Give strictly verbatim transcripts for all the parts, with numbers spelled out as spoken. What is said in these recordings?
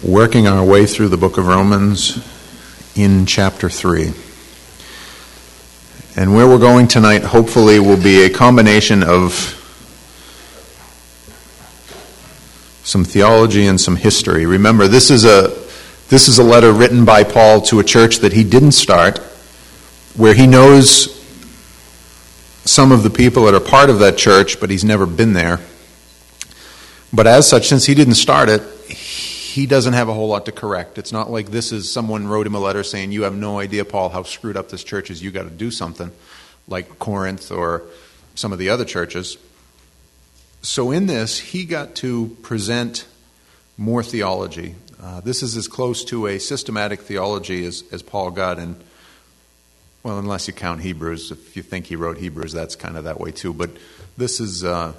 working our way through the book of Romans in chapter three. And where we're going tonight, hopefully, will be a combination of some theology and some history. Remember, this is a this is a letter written by Paul to a church that he didn't start, where he knows some of the people that are part of that church, but he's never been there. But as such, since he didn't start it, he doesn't have a whole lot to correct. It's not like this is someone wrote him a letter saying, you have no idea, Paul, how screwed up this church is. You got to do something, like Corinth or some of the other churches. So in this, he got to present more theology. Uh, this is as close to a systematic theology as, as Paul got. And, well, unless you count Hebrews. If you think he wrote Hebrews, that's kind of that way too. But this is... Uh,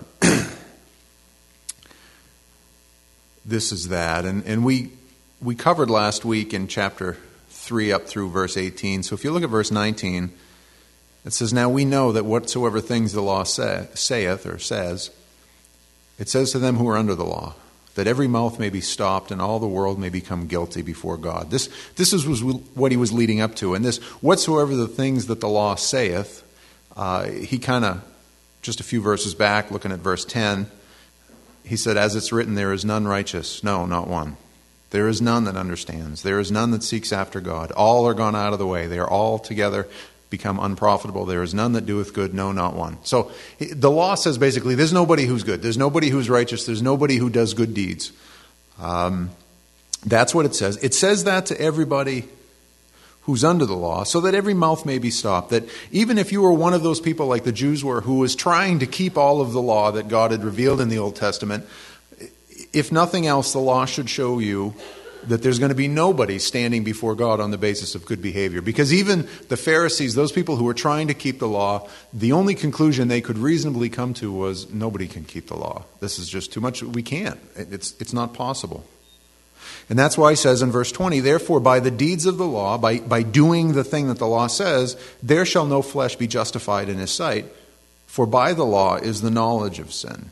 This is that. And and we we covered last week in chapter three up through verse eighteen. So if you look at verse nineteen, it says, now we know that whatsoever things the law say, saith or says, it says to them who are under the law, that every mouth may be stopped and all the world may become guilty before God. This this is was what he was leading up to. And this, whatsoever the things that the law saith, uh, he kind of, just a few verses back, looking at verse ten, he said, as it's written, there is none righteous, no, not one. There is none that understands. There is none that seeks after God. All are gone out of the way. They are all together become unprofitable. There is none that doeth good, no, not one. So the law says basically there's nobody who's good. There's nobody who's righteous. There's nobody who does good deeds. Um, that's what it says. It says that to everybody who's under the law, so that every mouth may be stopped. That even if you were one of those people like the Jews were, who was trying to keep all of the law that God had revealed in the Old Testament, if nothing else, the law should show you that there's going to be nobody standing before God on the basis of good behavior. Because even the Pharisees, those people who were trying to keep the law, the only conclusion they could reasonably come to was, nobody can keep the law. This is just too much. We can't. It's, it's not possible. And that's why he says in verse twenty, therefore by the deeds of the law, by, by doing the thing that the law says, there shall no flesh be justified in his sight, for by the law is the knowledge of sin.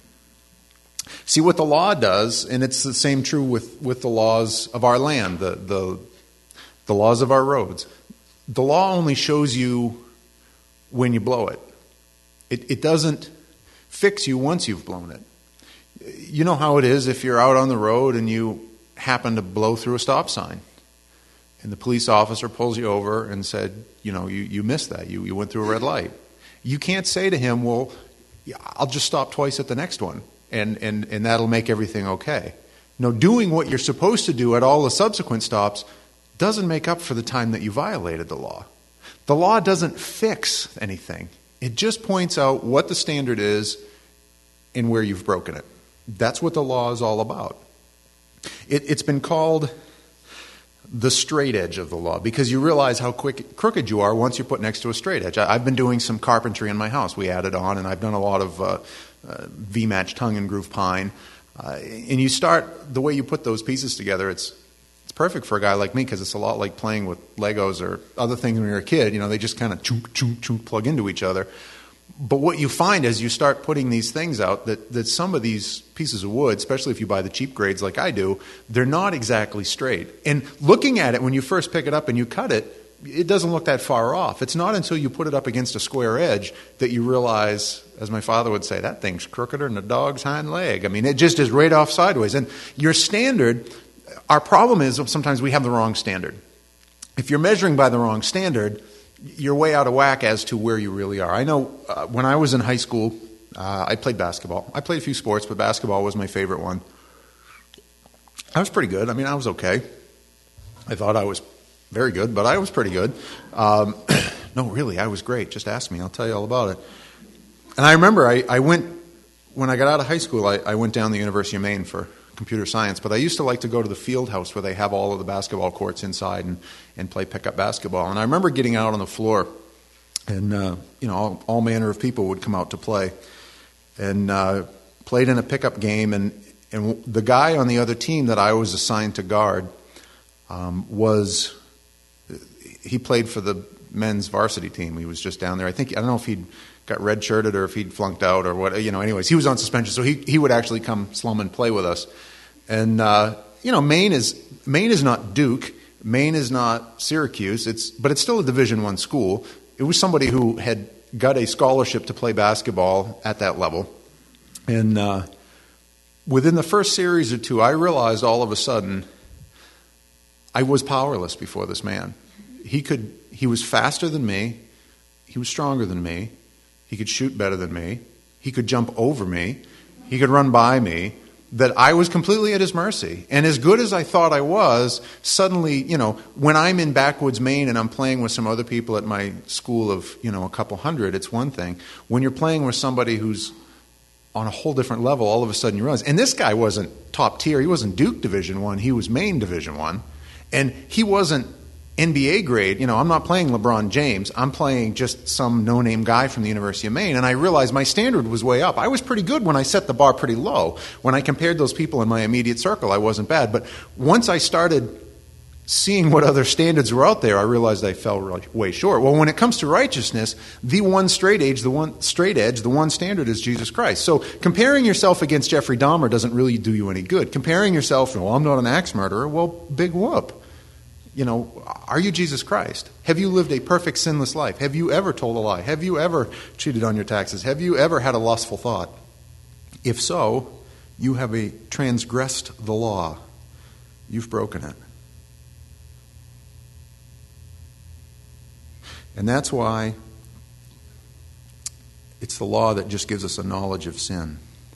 See what the law does, and it's the same true with, with the laws of our land, the, the, the laws of our roads. The law only shows you when you blow it. It, it doesn't fix you once you've blown it. You know how it is if you're out on the road and you happen to blow through a stop sign, and the police officer pulls you over and said, you know, you, you missed that. You, you went through a red light. You can't say to him, well, I'll just stop twice at the next one, and, and, and that'll make everything okay. No, doing what you're supposed to do at all the subsequent stops doesn't make up for the time that you violated the law. The law doesn't fix anything. It just points out what the standard is and where you've broken it. That's what the law is all about. It, it's been called the straight edge of the law, because you realize how quick, crooked you are once you're put next to a straight edge. I, I've been doing some carpentry in my house. We added on, and I've done a lot of uh, uh, V-match tongue and groove pine. Uh, and you start, the way you put those pieces together, it's it's perfect for a guy like me, because it's a lot like playing with Legos or other things when you're a kid. You know, they just kind of chunk, chunk, chunk, plug into each other. But what you find as you start putting these things out, that, that some of these pieces of wood, especially if you buy the cheap grades like I do, they're not exactly straight. And looking at it, when you first pick it up and you cut it, it doesn't look that far off. It's not until you put it up against a square edge that you realize, as my father would say, that thing's crookeder than a dog's hind leg. I mean, it just is right off sideways. And your standard, our problem is sometimes we have the wrong standard. If you're measuring by the wrong standard, you're way out of whack as to where you really are. I know uh, when I was in high school, uh, I played basketball. I played a few sports, but basketball was my favorite one. I was pretty good. I mean, I was okay. I thought I was very good, but I was pretty good. Um, no, really, I was great. Just ask me. I'll tell you all about it. And I remember I, I went, when I got out of high school, I, I went down to the University of Maine for computer science, but I used to like to go to the field house where they have all of the basketball courts inside and, and play pickup basketball. And I remember getting out on the floor, and uh, you know, all, all manner of people would come out to play, and uh, played in a pickup game. And, and the guy on the other team that I was assigned to guard um, was, he played for the men's varsity team. He was just down there. I think, I don't know if he'd got red-shirted or if he'd flunked out or what, you know, anyways, he was on suspension, so he, he would actually come slum and play with us. And, uh, you know, Maine is Maine is not Duke. Maine is not Syracuse. It's but it's still a Division One school. It was somebody who had got a scholarship to play basketball at that level. And uh, within the first series or two, I realized all of a sudden I was powerless before this man. He could. He was faster than me. He was stronger than me. He could shoot better than me. He could jump over me. He could run by me. That I was completely at his mercy. And as good as I thought I was, suddenly, you know, when I'm in backwoods Maine and I'm playing with some other people at my school of, you know, a couple hundred, it's one thing. When you're playing with somebody who's on a whole different level, all of a sudden you realize. And this guy wasn't top tier. He wasn't Duke Division One. He was Maine Division One. And he wasn't N B A grade. You know, I'm not playing LeBron James. I'm playing just some no-name guy from the University of Maine. And I realized my standard was way up. I was pretty good when I set the bar pretty low. When I compared those people in my immediate circle, I wasn't bad. But once I started seeing what other standards were out there, I realized I fell really way short. Well, when it comes to righteousness, the one straight edge, the one straight edge, the one standard is Jesus Christ. So comparing yourself against Jeffrey Dahmer doesn't really do you any good. Comparing yourself, well, I'm not an axe murderer, well, big whoop. You know, are you Jesus Christ? Have you lived a perfect sinless life? Have you ever told a lie? Have you ever cheated on your taxes? Have you ever had a lustful thought? If so, you have a transgressed the law. You've broken it. And that's why it's the law that just gives us a knowledge of sin.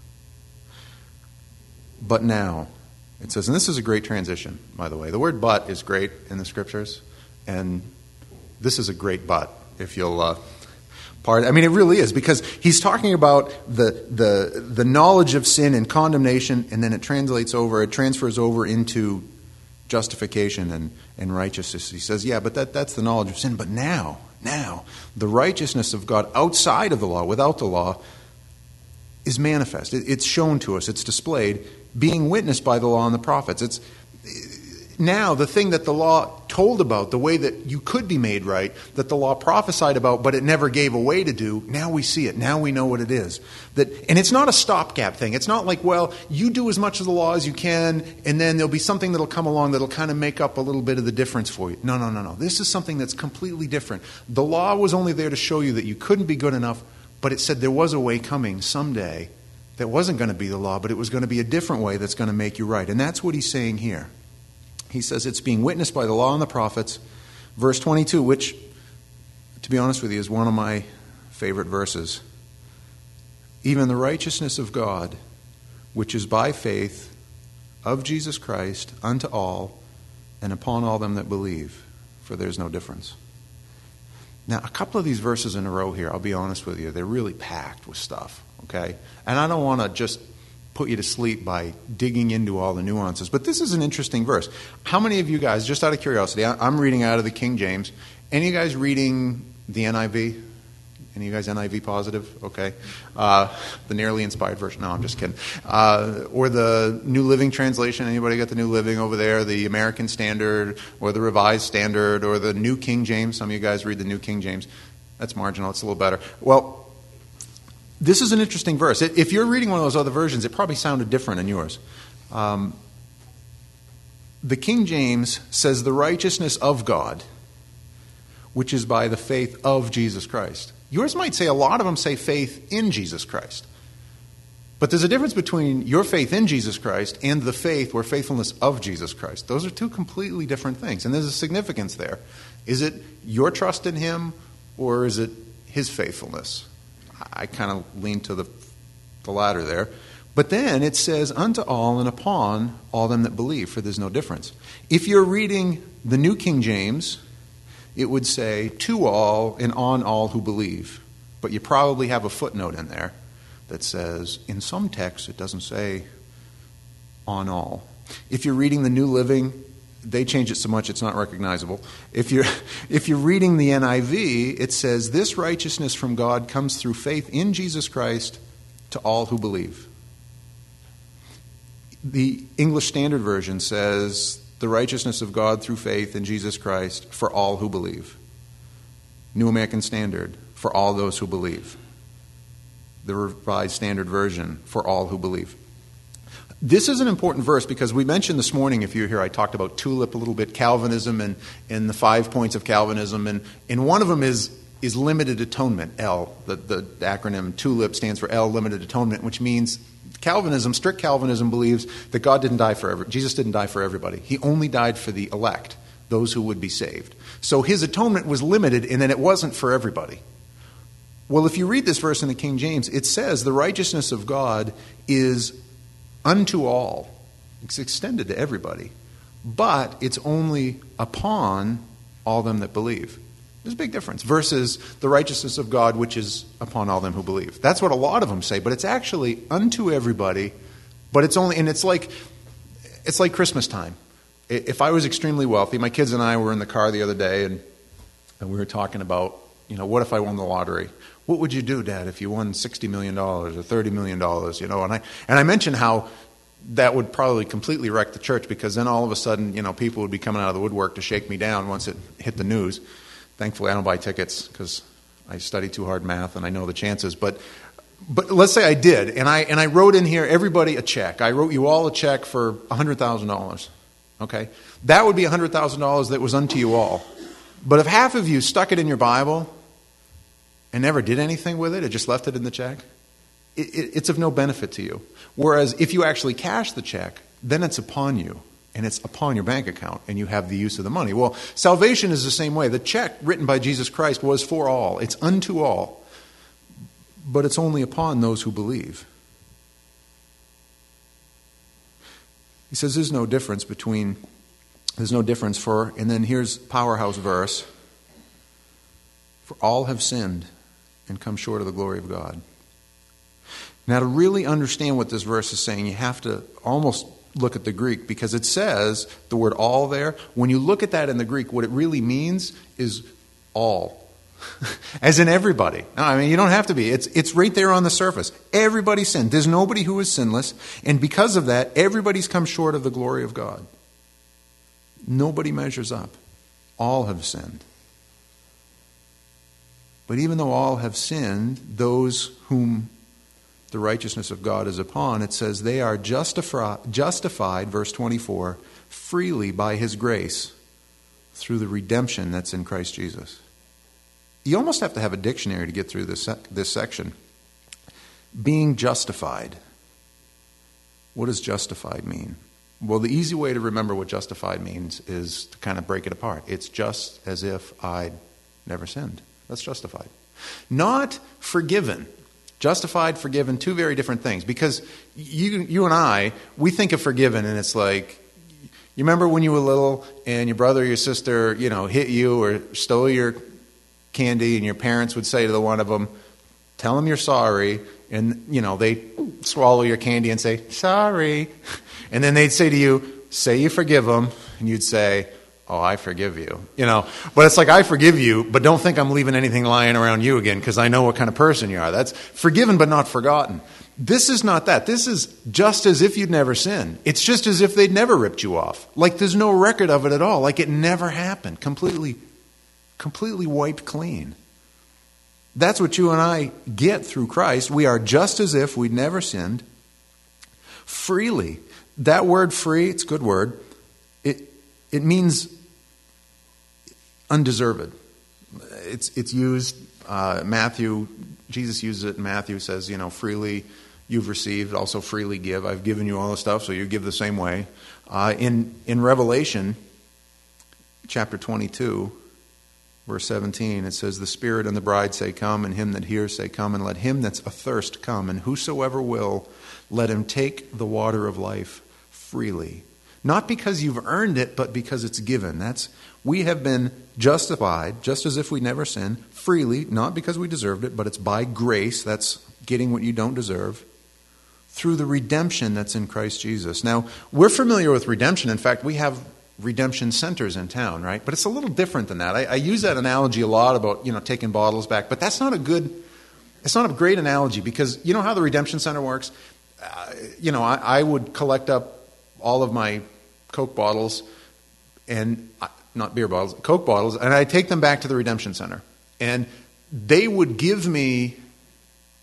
But now, it says, and this is a great transition, by the way. The word but is great in the scriptures, and this is a great but, if you'll uh, pardon. I mean, it really is, because he's talking about the, the, the knowledge of sin and condemnation, and then it translates over, it transfers over into justification and, and righteousness. He says, yeah, but that, that's the knowledge of sin. But now, now, the righteousness of God outside of the law, without the law, is manifest. It, it's shown to us. It's displayed, being witnessed by the law and the prophets. It's now the thing that the law told about, the way that you could be made right, that the law prophesied about, but it never gave a way to do. Now we see it. Now we know what it is. That, and it's not a stopgap thing. It's not like, well, you do as much of the law as you can, and then there'll be something that'll come along that'll kind of make up a little bit of the difference for you. No, no, no, no. This is something that's completely different. The law was only there to show you that you couldn't be good enough, but it said there was a way coming someday that wasn't going to be the law, but it was going to be a different way that's going to make you right. And that's what he's saying here. He says it's being witnessed by the law and the prophets. Verse twenty-two, which, to be honest with you, is one of my favorite verses. Even the righteousness of God, which is by faith of Jesus Christ unto all and upon all them that believe, for there's no difference. Now, a couple of these verses in a row here, I'll be honest with you, they're really packed with stuff, okay? And I don't want to just put you to sleep by digging into all the nuances, but this is an interesting verse. How many of you guys, just out of curiosity, I'm reading out of the King James. Any of you guys reading the N I V? Any of you guys N I V positive? Okay. Uh, the nearly inspired version. No, I'm just kidding. Uh, or the New Living Translation. Anybody got the New Living over there? The American Standard or the Revised Standard or the New King James? Some of you guys read the New King James. That's marginal. It's a little better. Well, this is an interesting verse. If you're reading one of those other versions, it probably sounded different in yours. Um, the King James says the righteousness of God, which is by the faith of Jesus Christ. Yours might say, a lot of them say faith in Jesus Christ. But there's a difference between your faith in Jesus Christ and the faith or faithfulness of Jesus Christ. Those are two completely different things. And there's a significance there. Is it your trust in him or is it his faithfulness? I kind of lean to the, the latter there. But then it says, unto all and upon all them that believe, for there's no difference. If you're reading the New King James, it would say, to all and on all who believe. But you probably have a footnote in there that says, in some texts it doesn't say on all. If you're reading the New Living, they change it so much it's not recognizable. If you're, if you're reading the N I V, it says, this righteousness from God comes through faith in Jesus Christ to all who believe. The English Standard Version says, the righteousness of God through faith in Jesus Christ for all who believe. New American Standard, for all those who believe. The Revised Standard Version, for all who believe. This is an important verse because we mentioned this morning, if you're here, I talked about TULIP a little bit, Calvinism and, and the five points of Calvinism. And, and one of them is, is limited atonement, L. The, the acronym TULIP stands for L, limited atonement, which means Calvinism, strict Calvinism, believes that God didn't die for every, Jesus didn't die for everybody. He only died for the elect, those who would be saved. So his atonement was limited, and then it wasn't for everybody. Well, if you read this verse in the King James, it says the righteousness of God is unto all. It's extended to everybody. But it's only upon all them that believe. There's a big difference. Versus the righteousness of God, which is upon all them who believe. That's what a lot of them say, but it's actually unto everybody. But it's only, and it's like, it's like Christmas time. If I was extremely wealthy, my kids and I were in the car the other day, and, and we were talking about, you know, what if I won the lottery? What would you do, Dad, if you won sixty million dollars or thirty million dollars? You know, and I and I mentioned how that would probably completely wreck the church, because then all of a sudden, you know, people would be coming out of the woodwork to shake me down once it hit the news. Thankfully, I don't buy tickets because I study too hard math and I know the chances. But but let's say I did, and I and I wrote in here everybody a check. I wrote you all a check for one hundred thousand dollars. Okay, that would be one hundred thousand dollars that was unto you all. But if half of you stuck it in your Bible and never did anything with it, it just left it in the check, it, it, it's of no benefit to you. Whereas if you actually cash the check, then it's upon you, and it's upon your bank account, and you have the use of the money. Well, salvation is the same way. The check written by Jesus Christ was for all. It's unto all. But it's only upon those who believe. He says there's no difference between, there's no difference for, and then here's powerhouse verse, for all have sinned and come short of the glory of God. Now, to really understand what this verse is saying, you have to almost look at the Greek, because it says the word all there. When you look at that in the Greek, what it really means is all. As in everybody. No, I mean, you don't have to be. It's, it's right there on the surface. Everybody sinned. There's nobody who is sinless. And because of that, everybody's come short of the glory of God. Nobody measures up. All have sinned. But even though all have sinned, those whom the righteousness of God is upon, it says they are justifi- justified, verse twenty-four, freely by His grace through the redemption that's in Christ Jesus. You almost have to have a dictionary to get through this, sec- this section. Being justified. What does justified mean? Well, the easy way to remember what justified means is to kind of break it apart. It's just as if I'd never sinned. That's justified. Not forgiven. Justified, forgiven, two very different things. Because you you and I, we think of forgiven, and it's like, you remember when you were little and your brother or your sister, you know, hit you or stole your candy, and your parents would say to the one of them, tell them you're sorry, and, you know, they swallow your candy and say, sorry. And then they'd say to you, say you forgive them, and you'd say, oh, I forgive you. You know, but it's like, I forgive you, but don't think I'm leaving anything lying around you again, because I know what kind of person you are. That's forgiven but not forgotten. This is not that. This is just as if you'd never sinned. It's just as if they'd never ripped you off. Like there's no record of it at all. Like it never happened. Completely, completely wiped clean. That's what you and I get through Christ. We are just as if we'd never sinned. Freely. That word free, it's a good word. It it means undeserved. It's it's used, uh, Matthew, Jesus uses it in Matthew, says, you know, freely you've received, also freely give. I've given you all the stuff, so you give the same way. Uh, in, in Revelation, chapter twenty-two, verse seventeen, it says, the Spirit and the bride say, come, and him that hears say, come, and let him that's athirst come, and whosoever will, let him take the water of life freely. Not because you've earned it, but because it's given. That's, we have been justified, just as if we never sinned, freely, not because we deserved it, but it's by grace. That's getting what you don't deserve, through the redemption that's in Christ Jesus. Now, we're familiar with redemption. In fact, we have redemption centers in town, right? But it's a little different than that. I, I use that analogy a lot about, you know, taking bottles back, but that's not a good, it's not a great analogy, because you know how the redemption center works? Uh, you know, I, I would collect up all of my Coke bottles, and not beer bottles, Coke bottles, and I take them back to the redemption center. And they would give me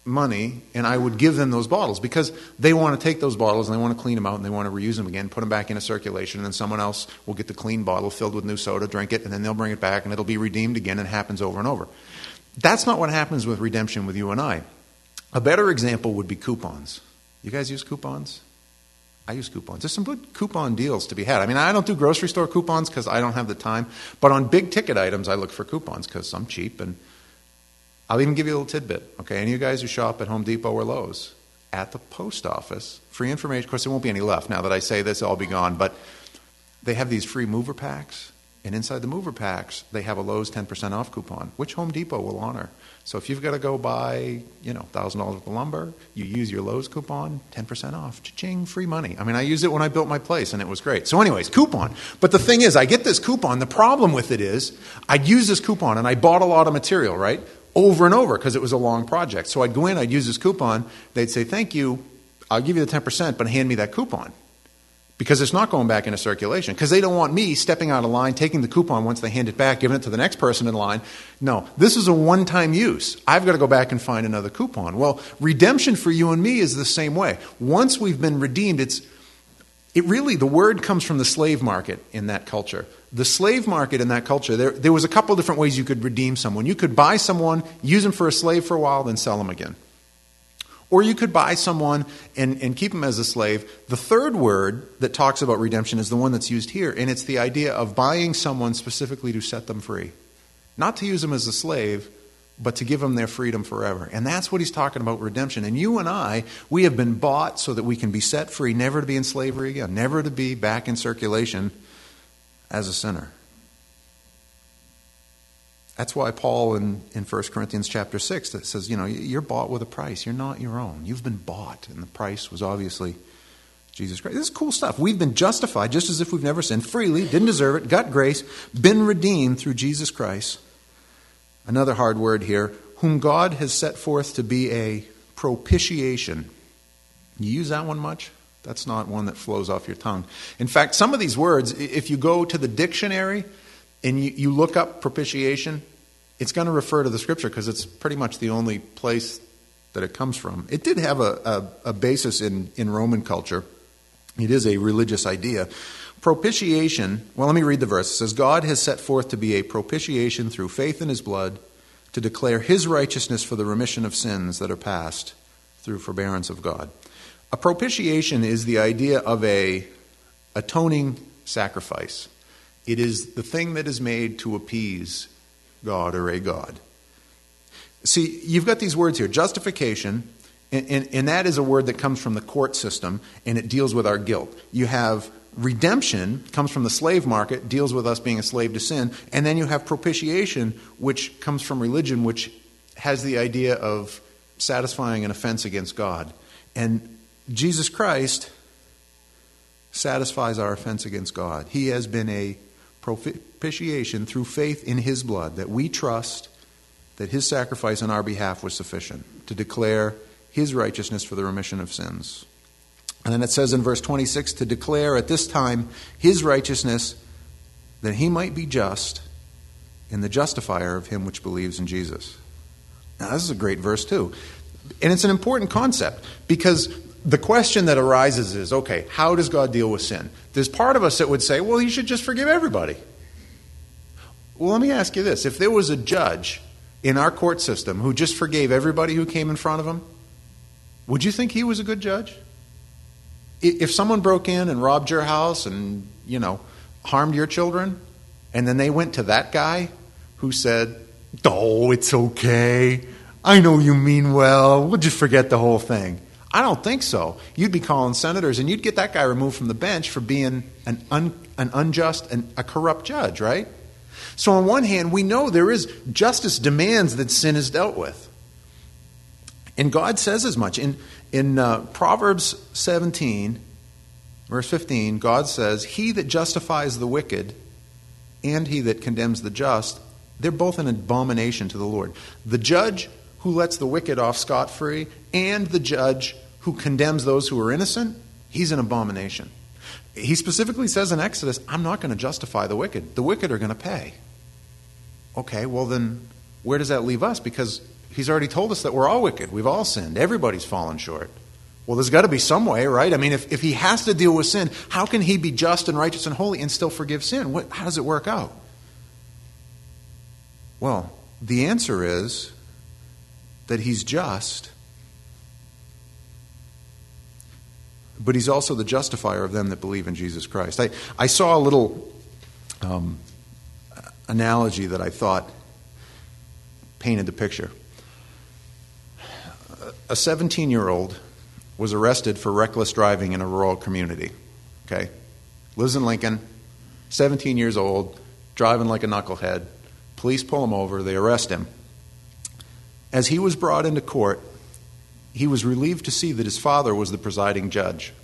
money and I would give them those bottles because they want to take those bottles and they want to clean them out and they want to reuse them again, put them back into circulation, and then someone else will get the clean bottle filled with new soda, drink it, and then they'll bring it back and it'll be redeemed again, and it happens over and over. That's not what happens with redemption with you and I. A better example would be coupons. You guys use coupons? I use coupons. There's some good coupon deals to be had. I mean, I don't do grocery store coupons because I don't have the time, but on big ticket items I look for coupons because I'm cheap. And I'll even give you a little tidbit. Okay, any of you guys who shop at Home Depot or Lowe's, at the post office, free information. Of course, there won't be any left now that I say this, it'll all be gone, but they have these free mover packs, and inside the mover packs they have a Lowe's ten percent off coupon, which Home Depot will honor. So if you've got to go buy, you know, one thousand dollars worth of lumber, you use your Lowe's coupon, ten percent off, cha-ching, free money. I mean, I used it when I built my place and it was great. So anyways, coupon. But the thing is, I get this coupon. The problem with it is I'd use this coupon and I bought a lot of material, right? Over and over because it was a long project. So I'd go in, I'd use this coupon. They'd say, thank you, I'll give you the ten percent, but hand me that coupon. Because it's not going back into circulation. Because they don't want me stepping out of line, taking the coupon once they hand it back, giving it to the next person in line. No, this is a one-time use. I've got to go back and find another coupon. Well, redemption for you and me is the same way. Once we've been redeemed, it's it really, the word comes from the slave market in that culture. The slave market in that culture, there, there was a couple different ways you could redeem someone. You could buy someone, use them for a slave for a while, then sell them again. Or you could buy someone and, and keep them as a slave. The third word that talks about redemption is the one that's used here, and it's the idea of buying someone specifically to set them free. Not to use them as a slave, but to give them their freedom forever. And that's what he's talking about, redemption. And you and I, we have been bought so that we can be set free, never to be in slavery again, never to be back in circulation as a sinner. That's why Paul in, in First Corinthians chapter six that says, you know, you're bought with a price. You're not your own. You've been bought. And the price was obviously Jesus Christ. This is cool stuff. We've been justified just as if we've never sinned, freely, didn't deserve it, got grace, been redeemed through Jesus Christ. Another hard word here, whom God has set forth to be a propitiation. You use that one much? That's not one that flows off your tongue. In fact, some of these words, if you go to the dictionary and you, you look up propitiation, it's going to refer to the Scripture because it's pretty much the only place that it comes from. It did have a, a, a basis in, in Roman culture. It is a religious idea. Propitiation, well, let me read the verse. It says, God has set forth to be a propitiation through faith in his blood to declare his righteousness for the remission of sins that are past through forbearance of God. A propitiation is the idea of a atoning sacrifice. It is the thing that is made to appease God or a God. See, you've got these words here, justification, and, and, and that is a word that comes from the court system, and it deals with our guilt. You have redemption, comes from the slave market, deals with us being a slave to sin, and then you have propitiation, which comes from religion, which has the idea of satisfying an offense against God. And Jesus Christ satisfies our offense against God. He has been a propitiation through faith in his blood, that we trust that his sacrifice on our behalf was sufficient to declare his righteousness for the remission of sins. And then it says in verse twenty-six, to declare at this time his righteousness, that he might be just and the justifier of him which believes in Jesus. Now, this is a great verse too. And it's an important concept because the question that arises is, okay, how does God deal with sin? There's part of us that would say, well, he should just forgive everybody. Well, let me ask you this. If there was a judge in our court system who just forgave everybody who came in front of him, would you think he was a good judge? If someone broke in and robbed your house and, you know, harmed your children, and then they went to that guy who said, oh, it's okay. I know you mean well. We'll just forget the whole thing. I don't think so. You'd be calling senators and you'd get that guy removed from the bench for being an un, an unjust and a corrupt judge, right? So on one hand, we know there is justice demands that sin is dealt with. And God says as much. In, in uh, Proverbs seventeen, verse fifteen, God says, he that justifies the wicked and he that condemns the just, they're both an abomination to the Lord. The judge who lets the wicked off scot-free and the judge who condemns those who are innocent, he's an abomination. He specifically says in Exodus, I'm not going to justify the wicked. The wicked are going to pay. Okay, well then, where does that leave us? Because he's already told us that we're all wicked. We've all sinned. Everybody's fallen short. Well, there's got to be some way, right? I mean, if, if he has to deal with sin, how can he be just and righteous and holy and still forgive sin? What, how does it work out? Well, the answer is that he's just, but he's also the justifier of them that believe in Jesus Christ. I, I saw a little um, analogy that I thought painted the picture. A seventeen-year-old was arrested for reckless driving in a rural community. Okay? Lives in Lincoln, seventeen years old, driving like a knucklehead. Police pull him over, they arrest him. As he was brought into court, he was relieved to see that his father was the presiding judge.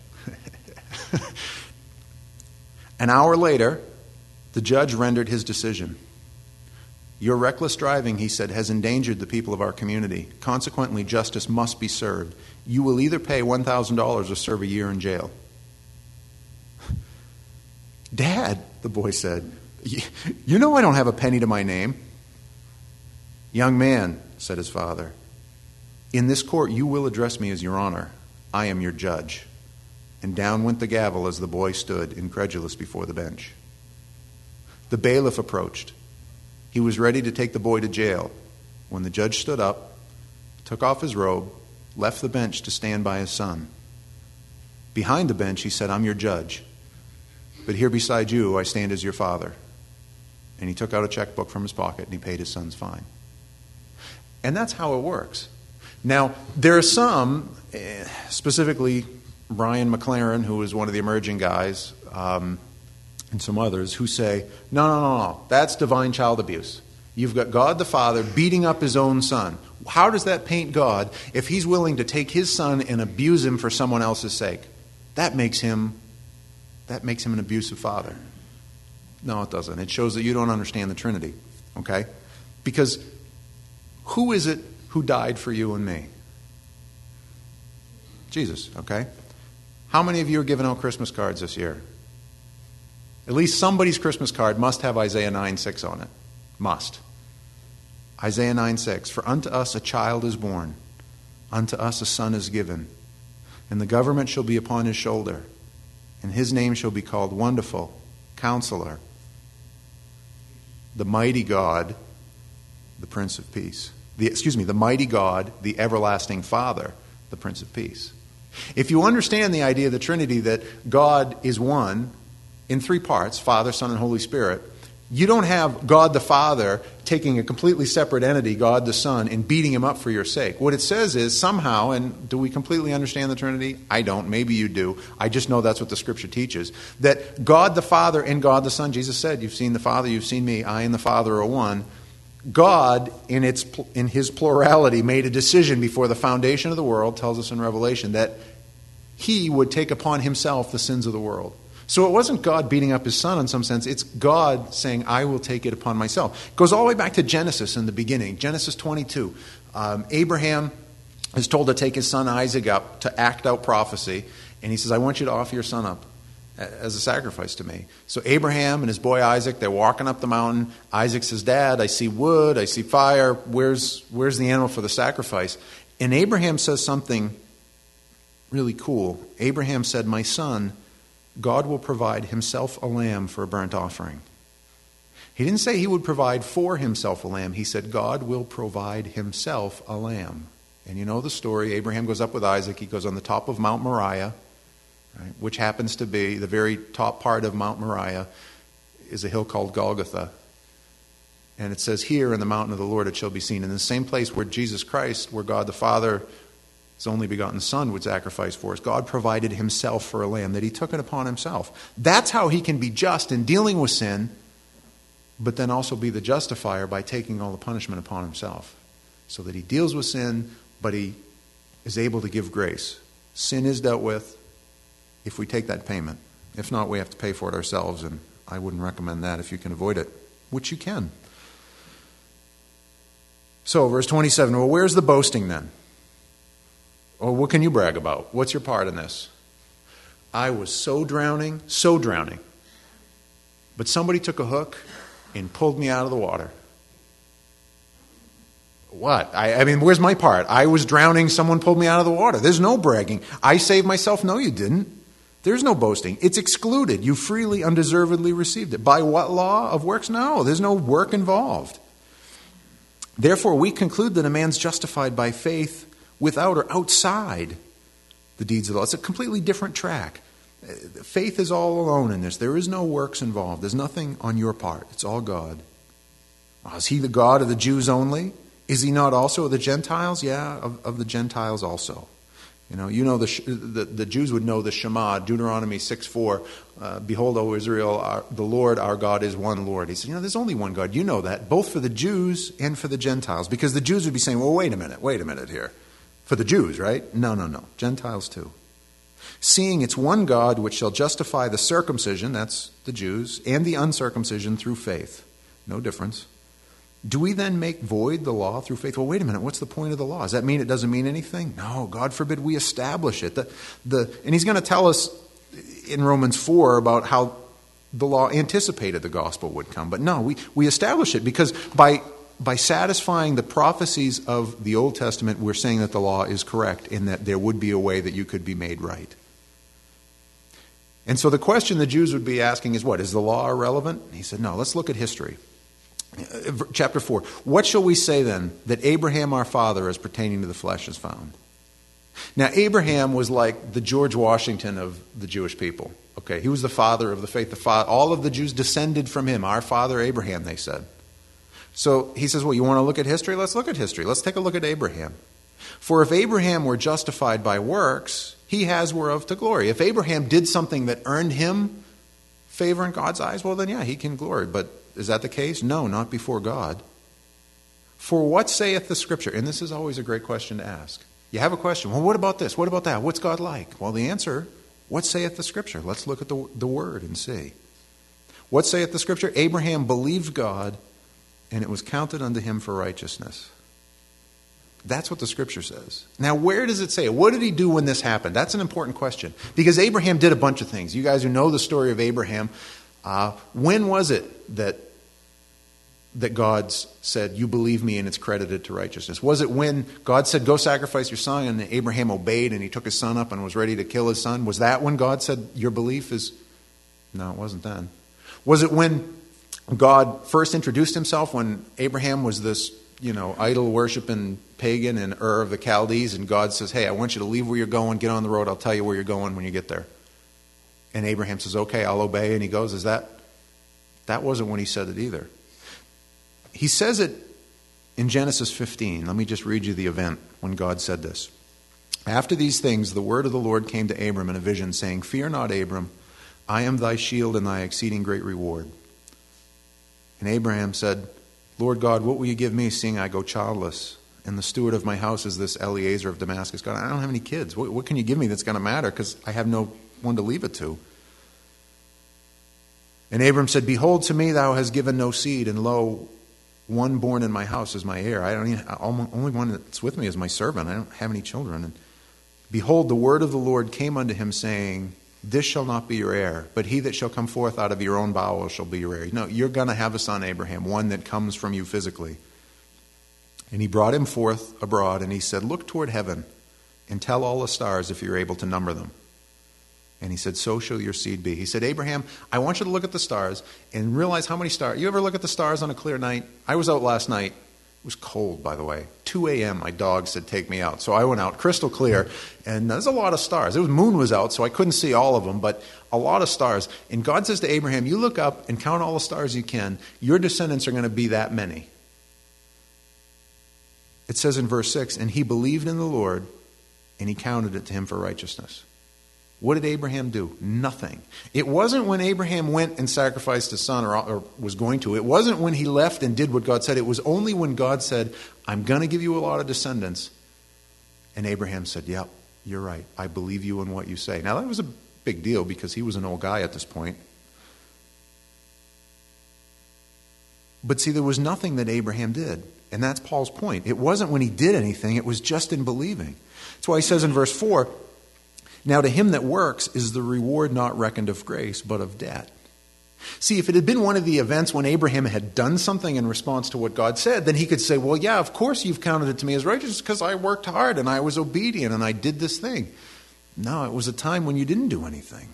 An hour later, the judge rendered his decision. Your reckless driving, he said, has endangered the people of our community. Consequently, justice must be served. You will either pay one thousand dollars or serve a year in jail. Dad, the boy said, you know I don't have a penny to my name. Young man, said his father, in this court you will address me as your honor. I am your judge. And down went the gavel as the boy stood, incredulous before the bench. The bailiff approached. He was ready to take the boy to jail when the judge stood up, took off his robe, left the bench to stand by his son. Behind the bench, he said, I'm your judge, but here beside you I stand as your father. And he took out a checkbook from his pocket and he paid his son's fine. And that's how it works. Now, there are some, specifically Brian McLaren, who is one of the emerging guys, um, and some others who say, no, no, no, no, that's divine child abuse. You've got God the Father beating up his own son. How does that paint God if he's willing to take his son and abuse him for someone else's sake? That makes him, that makes him an abusive father. No, it doesn't. It shows that you don't understand the Trinity, okay? Because who is it who died for you and me? Jesus, okay? How many of you are giving out Christmas cards this year? At least somebody's Christmas card must have Isaiah nine six on it. Must. Isaiah nine six, for unto us a child is born, unto us a son is given, and the government shall be upon his shoulder, and his name shall be called Wonderful, Counselor, the Mighty God, the Prince of Peace. The, excuse me, the Mighty God, the Everlasting Father, the Prince of Peace. If you understand the idea of the Trinity, that God is one in three parts, Father, Son, and Holy Spirit, you don't have God the Father taking a completely separate entity, God the Son, and beating him up for your sake. What it says is somehow, and do we completely understand the Trinity? I don't. Maybe you do. I just know that's what the Scripture teaches. That God the Father and God the Son, Jesus said, you've seen the Father, you've seen me, I and the Father are one. God, in its in his plurality, made a decision before the foundation of the world, tells us in Revelation, that he would take upon himself the sins of the world. So it wasn't God beating up his son in some sense. It's God saying, I will take it upon myself. It goes all the way back to Genesis in the beginning. Genesis twenty-two. Um, Abraham is told to take his son Isaac up to act out prophecy. And he says, I want you to offer your son up as a sacrifice to me. So Abraham and his boy Isaac, they're walking up the mountain. Isaac says, Dad, I see wood, I see fire. Where's, where's the animal for the sacrifice? And Abraham says something really cool. Abraham said, my son, God will provide himself a lamb for a burnt offering. He didn't say he would provide for himself a lamb. He said God will provide himself a lamb. And you know the story. Abraham goes up with Isaac. He goes on the top of Mount Moriah, right, which happens to be the very top part of Mount Moriah is a hill called Golgotha. And it says, here in the mountain of the Lord it shall be seen. In the same place where Jesus Christ, where God the Father, his only begotten Son, would sacrifice for us. God provided himself for a lamb, that he took it upon himself. That's how he can be just in dealing with sin, but then also be the justifier by taking all the punishment upon himself. So that he deals with sin, but he is able to give grace. Sin is dealt with if we take that payment. If not, we have to pay for it ourselves, and I wouldn't recommend that if you can avoid it, which you can. So, verse twenty-seven, well, where's the boasting then? Or what can you brag about? What's your part in this? I was so drowning, so drowning. But somebody took a hook and pulled me out of the water. What? I, I mean, where's my part? I was drowning, someone pulled me out of the water. There's no bragging. I saved myself. No, you didn't. There's no boasting. It's excluded. You freely, undeservedly received it. By what law of works? No, there's no work involved. Therefore, we conclude that a man's justified by faith without or outside the deeds of the law. It's a completely different track. Faith is all alone in this. There is no works involved. There's nothing on your part. It's all God. Is he the God of the Jews only? Is he not also of the Gentiles? Yeah, of, of the Gentiles also. You know, you know the, the the Jews would know the Shema, Deuteronomy six four. Uh, Behold, O Israel, our, the Lord our God is one Lord. He said, you know, there's only one God. You know that, both for the Jews and for the Gentiles. Because the Jews would be saying, well, wait a minute, wait a minute here. For the Jews, right? No, no, no. Gentiles too. Seeing it's one God which shall justify the circumcision, that's the Jews, and the uncircumcision through faith. No difference. Do we then make void the law through faith? Well, wait a minute. What's the point of the law? Does that mean it doesn't mean anything? No, God forbid we establish it. The, the, and he's going to tell us in Romans four about how the law anticipated the gospel would come. But no, we, we establish it because by, by satisfying the prophecies of the Old Testament, we're saying that the law is correct and that there would be a way that you could be made right. And so the question the Jews would be asking is what? Is the law irrelevant? And he said, no, let's look at history. Chapter four. What shall we say then that Abraham our father as pertaining to the flesh is found? Now Abraham was like the George Washington of the Jewish people. Okay, he was the father of the faith. The father, all of the Jews descended from him. Our father Abraham, they said. So he says, well, you want to look at history? Let's look at history. Let's take a look at Abraham. For if Abraham were justified by works, he has whereof to glory. If Abraham did something that earned him favor in God's eyes, well then yeah, he can glory. But is that the case? No, not before God. For what saith the Scripture? And this is always a great question to ask. You have a question. Well, what about this? What about that? What's God like? Well, the answer, what saith the Scripture? Let's look at the, the Word and see. What saith the Scripture? Abraham believed God, and it was counted unto him for righteousness. That's what the Scripture says. Now, where does it say it? What did he do when this happened? That's an important question. Because Abraham did a bunch of things. You guys who know the story of Abraham, uh, when was it that that God said, you believe me and it's credited to righteousness? Was it when God said, go sacrifice your son, and Abraham obeyed and he took his son up and was ready to kill his son? Was that when God said, your belief is... No, it wasn't then. Was it when God first introduced himself, when Abraham was this, you know, idol-worshiping pagan in Ur of the Chaldees, and God says, hey, I want you to leave where you're going, get on the road, I'll tell you where you're going when you get there. And Abraham says, okay, I'll obey, and he goes, is that... That wasn't when he said it either. He says it in Genesis fifteen. Let me just read you the event when God said this. After these things, the word of the Lord came to Abram in a vision, saying, fear not, Abram, I am thy shield and thy exceeding great reward. And Abraham said, Lord God, what will you give me, seeing I go childless? And the steward of my house is this Eliezer of Damascus. God, I don't have any kids. What, what can you give me that's going to matter? Because I have no one to leave it to. And Abram said, behold, to me thou hast given no seed, and lo, one born in my house is my heir. I don't even, only one that's with me is my servant. I don't have any children. And behold, the word of the Lord came unto him, saying, this shall not be your heir, but he that shall come forth out of your own bowels shall be your heir. No, you're going to have a son, Abraham, one that comes from you physically. And he brought him forth abroad, and he said, look toward heaven, and tell all the stars if you're able to number them. And he said, so shall your seed be. He said, Abraham, I want you to look at the stars and realize how many stars. You ever look at the stars on a clear night? I was out last night. It was cold, by the way. two a.m., my dog said, take me out. So I went out, crystal clear, and there's a lot of stars. The moon was out, so I couldn't see all of them, but a lot of stars. And God says to Abraham, you look up and count all the stars you can. Your descendants are going to be that many. It says in verse six, and he believed in the Lord, and he counted it to him for righteousness. What did Abraham do? Nothing. It wasn't when Abraham went and sacrificed his son, or, or was going to. It wasn't when he left and did what God said. It was only when God said, I'm going to give you a lot of descendants. And Abraham said, yep, you're right. I believe you in what you say. Now, that was a big deal because he was an old guy at this point. But see, there was nothing that Abraham did. And that's Paul's point. It wasn't when he did anything. It was just in believing. That's why he says in verse four, now to him that works is the reward not reckoned of grace, but of debt. See, if it had been one of the events when Abraham had done something in response to what God said, then he could say, well, yeah, of course you've counted it to me as righteous because I worked hard and I was obedient and I did this thing. No, it was a time when you didn't do anything.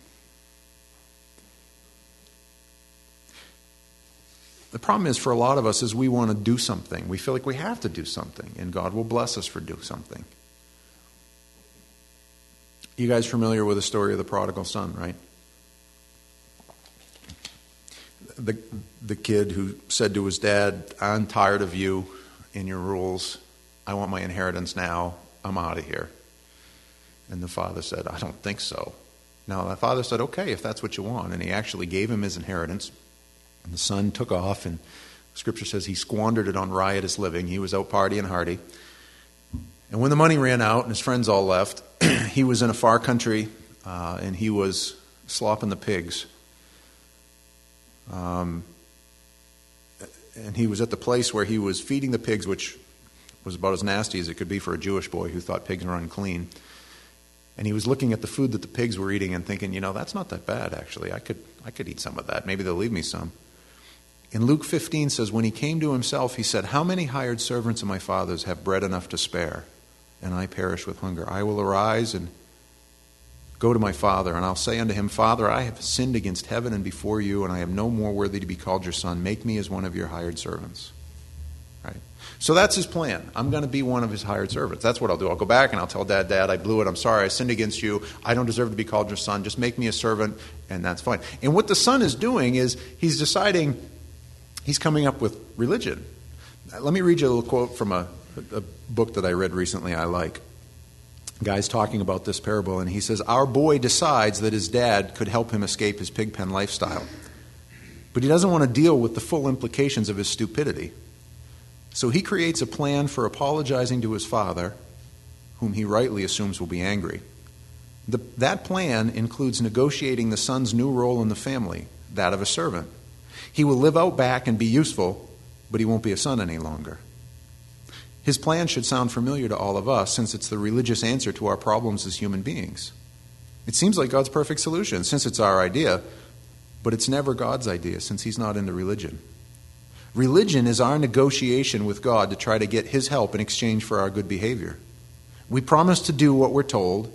The problem is for a lot of us is we want to do something. We feel like we have to do something, and God will bless us for doing something. You guys familiar with the story of the prodigal son, right? The, the kid who said to his dad, I'm tired of you and your rules. I want my inheritance now. I'm out of here. And the father said, I don't think so. Now, the father said, okay, if that's what you want. And he actually gave him his inheritance. And the son took off, and Scripture says he squandered it on riotous living. He was out partying hardy. And when the money ran out and his friends all left, he was in a far country, uh, and he was slopping the pigs. Um, and he was at the place where he was feeding the pigs, which was about as nasty as it could be for a Jewish boy who thought pigs were unclean. And he was looking at the food that the pigs were eating and thinking, you know, that's not that bad, actually. I could I could eat some of that. Maybe they'll leave me some. And Luke fifteen says, when he came to himself, he said, how many hired servants of my father's have bread enough to spare, and I perish with hunger? I will arise and go to my father, and I'll say unto him, Father, I have sinned against heaven and before you, and I am no more worthy to be called your son. Make me as one of your hired servants. Right? So that's his plan. I'm going to be one of his hired servants. That's what I'll do. I'll go back and I'll tell Dad, Dad, I blew it. I'm sorry. I sinned against you. I don't deserve to be called your son. Just make me a servant, and that's fine. And what the son is doing is he's deciding, he's coming up with religion. Let me read you a little quote from a, a book that I read recently I like. Guy's talking about this parable, and he says, our boy decides that his dad could help him escape his pigpen lifestyle. But he doesn't want to deal with the full implications of his stupidity. So he creates a plan for apologizing to his father, whom he rightly assumes will be angry. The, that plan includes negotiating the son's new role in the family, that of a servant. He will live out back and be useful, but he won't be a son any longer. His plan should sound familiar to all of us, since it's the religious answer to our problems as human beings. It seems like God's perfect solution, since it's our idea, but it's never God's idea, since he's not into religion. Religion is our negotiation with God to try to get his help in exchange for our good behavior. We promise to do what we're told,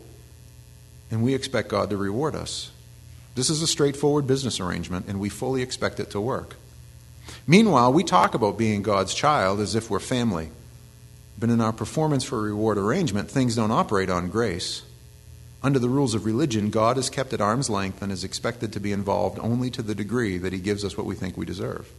and we expect God to reward us. This is a straightforward business arrangement, and we fully expect it to work. Meanwhile, we talk about being God's child as if we're family. But in our performance for reward arrangement, things don't operate on grace. Under the rules of religion, God is kept at arm's length and is expected to be involved only to the degree that he gives us what we think we deserve.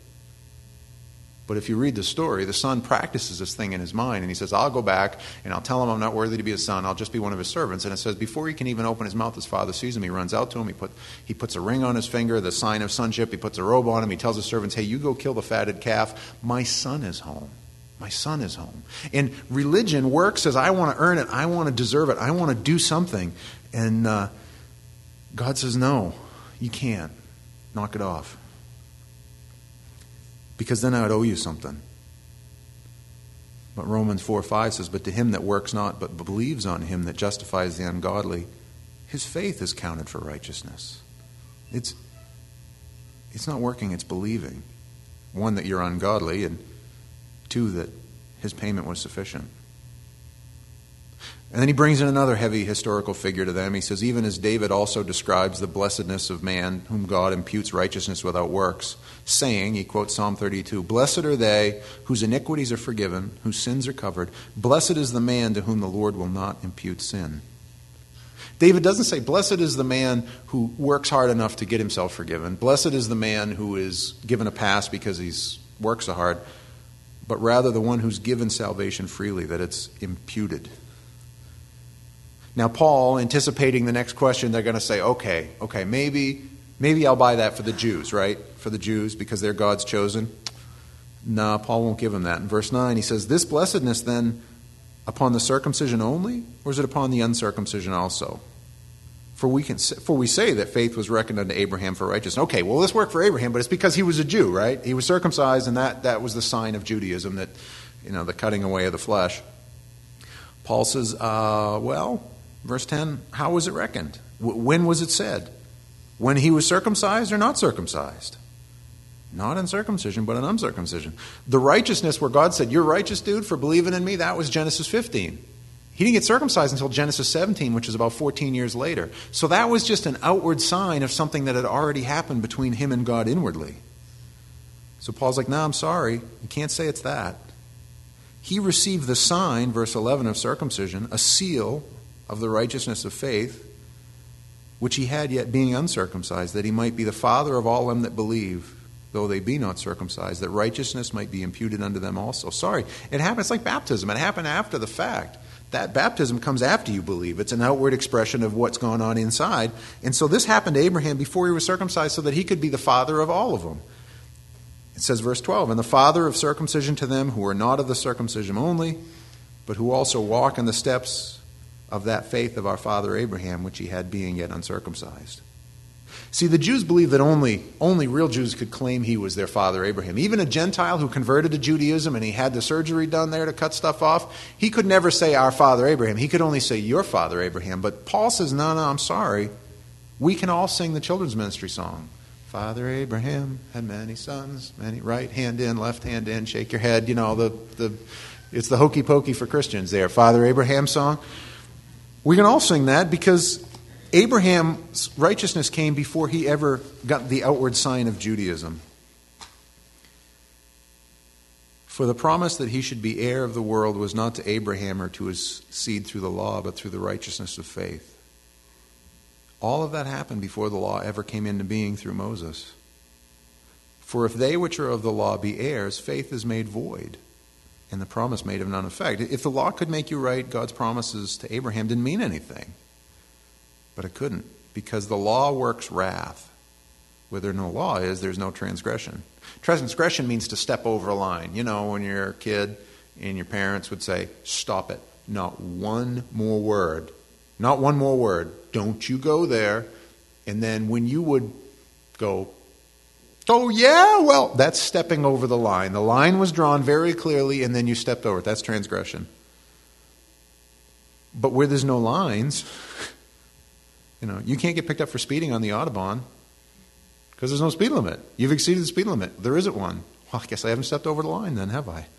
But if you read the story, the son practices this thing in his mind, and he says, I'll go back, and I'll tell him I'm not worthy to be his son. I'll just be one of his servants. And it says, before he can even open his mouth, his father sees him. He runs out to him. He, put, he puts a ring on his finger, the sign of sonship. He puts a robe on him. He tells his servants, hey, you go kill the fatted calf. My son is home. My son is home. And religion works as I want to earn it. I want to deserve it. I want to do something. And uh, God says, no, you can't. Knock it off. Because then I would owe you something. But Romans four five says, but to him that works not, but believes on him that justifies the ungodly, his faith is counted for righteousness. It's, it's not working, it's believing. One, that you're ungodly, and two, that his payment was sufficient. And then he brings in another heavy historical figure to them. He says, even as David also describes the blessedness of man whom God imputes righteousness without works, saying, he quotes Psalm thirty-two, blessed are they whose iniquities are forgiven, whose sins are covered. Blessed is the man to whom the Lord will not impute sin. David doesn't say, blessed is the man who works hard enough to get himself forgiven. Blessed is the man who is given a pass because he's worked so hard. But rather the one who's given salvation freely, that it's imputed. Now, Paul, anticipating the next question, they're going to say, okay, okay, maybe maybe I'll buy that for the Jews, right? For the Jews, because they're God's chosen. No, Paul won't give them that. In verse nine, he says, this blessedness then upon the circumcision only, or is it upon the uncircumcision also? For we can, for we say that faith was reckoned unto Abraham for righteousness. Okay, well, this worked for Abraham, but it's because he was a Jew, right? He was circumcised, and that, that was the sign of Judaism, that, you know, the cutting away of the flesh. Paul says, uh, well, verse ten, how was it reckoned? W- when was it said? When he was circumcised or not circumcised? Not in circumcision, but in uncircumcision. The righteousness where God said, you're righteous, dude, for believing in me, that was Genesis fifteen. He didn't get circumcised until Genesis seventeen, which is about fourteen years later. So that was just an outward sign of something that had already happened between him and God inwardly. So Paul's like, no, I'm sorry. You can't say it's that. He received the sign, verse eleven, of circumcision, a seal of the righteousness of faith, which he had yet being uncircumcised, that he might be the father of all them that believe, though they be not circumcised, that righteousness might be imputed unto them also. Sorry, it happened. It's like baptism. It happened after the fact. That baptism comes after you believe. It's an outward expression of what's going on inside. And so this happened to Abraham before he was circumcised so that he could be the father of all of them. It says, verse twelve, and the father of circumcision to them who are not of the circumcision only, but who also walk in the steps of that faith of our father Abraham, which he had being yet uncircumcised. See, the Jews believed that only, only real Jews could claim he was their father Abraham. Even a Gentile who converted to Judaism and he had the surgery done there to cut stuff off, he could never say our father Abraham. He could only say your father Abraham. But Paul says, no, no, I'm sorry. We can all sing the children's ministry song. Father Abraham had many sons, many right hand in, left hand in, shake your head. You know, the, the it's the hokey pokey for Christians there. Father Abraham song. We can all sing that because Abraham's righteousness came before he ever got the outward sign of Judaism. For the promise that he should be heir of the world was not to Abraham or to his seed through the law, but through the righteousness of faith. All of that happened before the law ever came into being through Moses. For if they which are of the law be heirs, faith is made void, and the promise made of none effect. If the law could make you right, God's promises to Abraham didn't mean anything. But it couldn't, because the law works wrath. Where there no law is, there's no transgression. Transgression means to step over a line. You know, when you're a kid and your parents would say, stop it. Not one more word. Not one more word. Don't you go there. And then when you would go, oh yeah, well, that's stepping over the line. The line was drawn very clearly and then you stepped over it. That's transgression. But where there's no lines, you know, you can't get picked up for speeding on the Autobahn because there's no speed limit. You've exceeded the speed limit. There isn't one. Well, I guess I haven't stepped over the line then, have I?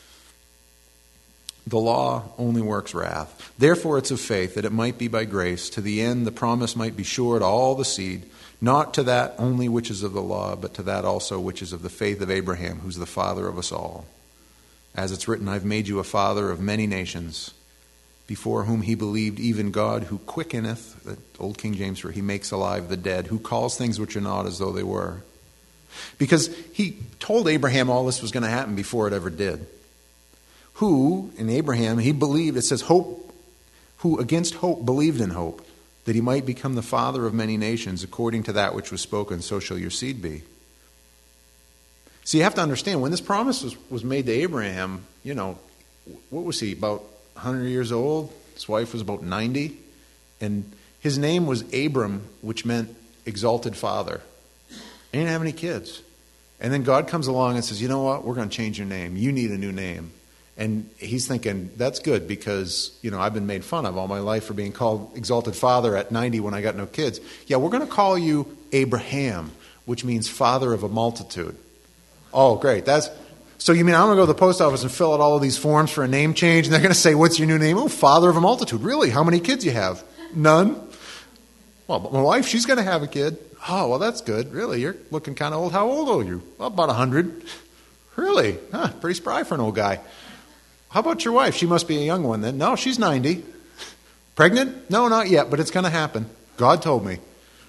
The law only works wrath. Therefore it's of faith, that it might be by grace, to the end the promise might be sure to all the seed, not to that only which is of the law, but to that also which is of the faith of Abraham, who's the father of us all. As it's written, I've made you a father of many nations, before whom he believed, even God, who quickeneth, the old King James for he makes alive the dead, who calls things which are not as though they were. Because he told Abraham all this was going to happen before it ever did. Who, in Abraham, he believed, it says, hope, who against hope believed in hope, that he might become the father of many nations, according to that which was spoken, so shall your seed be. So you have to understand, when this promise was, was made to Abraham, you know, what was he, about one hundred years old? His wife was about ninety. And his name was Abram, which meant exalted father. He didn't have any kids. And then God comes along and says, you know what, we're going to change your name. You need a new name. And he's thinking, that's good because, you know, I've been made fun of all my life for being called exalted father at ninety when I got no kids. Yeah, we're going to call you Abraham, which means father of a multitude. Oh, great. That's so you mean I'm going to go to the post office and fill out all of these forms for a name change, and they're going to say, what's your new name? Oh, father of a multitude. Really? How many kids you have? None? Well, but my wife, she's going to have a kid. Oh, well, that's good. Really? You're looking kind of old. How old are you? Well, about one hundred. Really? Huh, pretty spry for an old guy. How about your wife? She must be a young one then. No, she's ninety. Pregnant? No, not yet, but it's going to happen. God told me.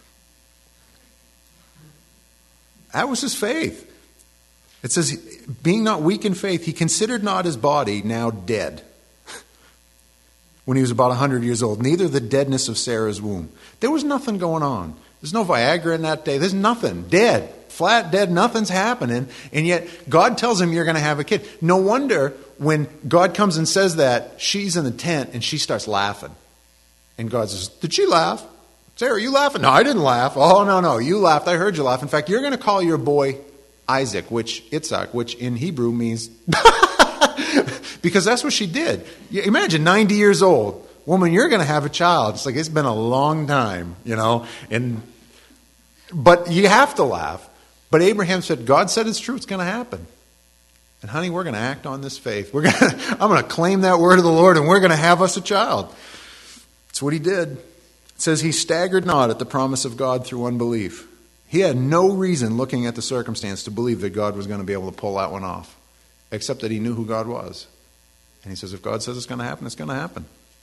That was his faith. It says, being not weak in faith, he considered not his body now dead when he was about one hundred years old, neither the deadness of Sarah's womb. There was nothing going on. There's no Viagra in that day. There's nothing. Dead. Flat dead. Nothing's happening. And yet God tells him you're going to have a kid. No wonder when God comes and says that, she's in the tent and she starts laughing. And God says, did she laugh? Sarah, you laughing? No, I didn't laugh. Oh, no, no. You laughed. I heard you laugh. In fact, you're going to call your boy Isaac, which Itzhak, which in Hebrew means because that's what she did. You imagine ninety years old. Woman, you're going to have a child. It's like, it's been a long time, you know, and, but you have to laugh. But But Abraham said, God said it's true, it's going to happen. And honey, we're going to act on this faith. We're going to, I'm going to claim that word of the Lord, and we're going to have us a child. That's what he did. It says he staggered not at the promise of God through unbelief. He had no reason, looking at the circumstance, to believe that God was going to be able to pull that one off, except that he knew who God was. And he says, if God says it's going to happen, it's going to happen.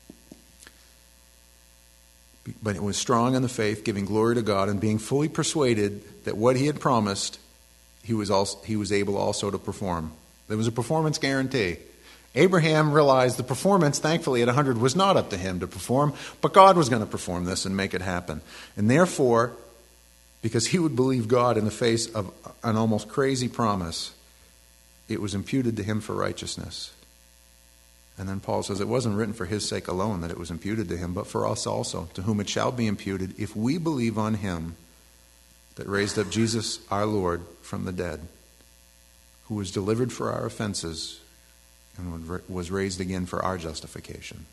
But it was strong in the faith, giving glory to God, and being fully persuaded that what he had promised, he was also, he was able also to perform. There was a performance guarantee. Abraham realized the performance, thankfully, at one hundred was not up to him to perform, but God was going to perform this and make it happen. And therefore, because he would believe God in the face of an almost crazy promise, it was imputed to him for righteousness. And then Paul says it wasn't written for his sake alone that it was imputed to him, but for us also, to whom it shall be imputed if we believe on him that raised up Jesus our Lord from the dead, who was delivered for our offenses and was raised again for our justification.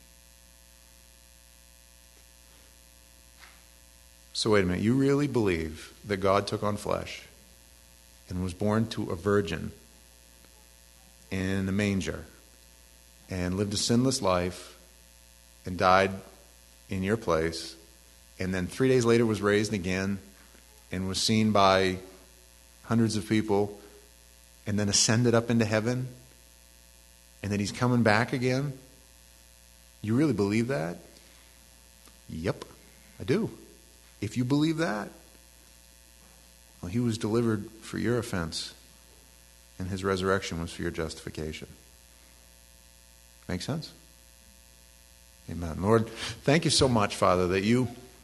So wait a minute, you really believe that God took on flesh and was born to a virgin in a manger and lived a sinless life and died in your place, and then three days later was raised again and was seen by hundreds of people, and then ascended up into heaven, and then he's coming back again? You really believe that? Yep, I do. If you believe that, well, he was delivered for your offense, and his resurrection was for your justification. Make sense? Amen. Lord, thank you so much, Father, that you,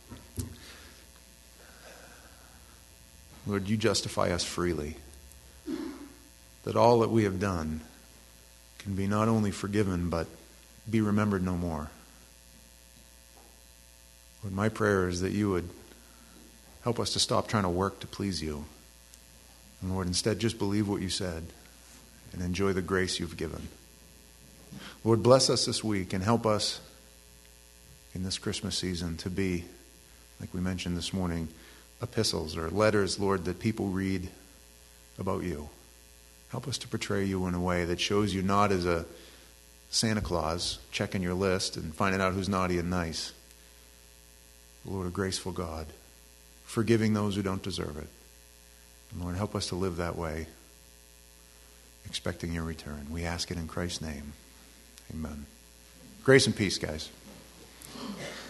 Lord, you justify us freely. That all that we have done can be not only forgiven, but be remembered no more. Lord, my prayer is that you would help us to stop trying to work to please you. And Lord, instead just believe what you said and enjoy the grace you've given. Lord, bless us this week and help us in this Christmas season to be, like we mentioned this morning, epistles or letters, Lord, that people read about you. Help us to portray you in a way that shows you not as a Santa Claus checking your list and finding out who's naughty and nice. Lord, a graceful God, forgiving those who don't deserve it. And Lord, help us to live that way, expecting your return. We ask it in Christ's name. Amen. Grace and peace, guys.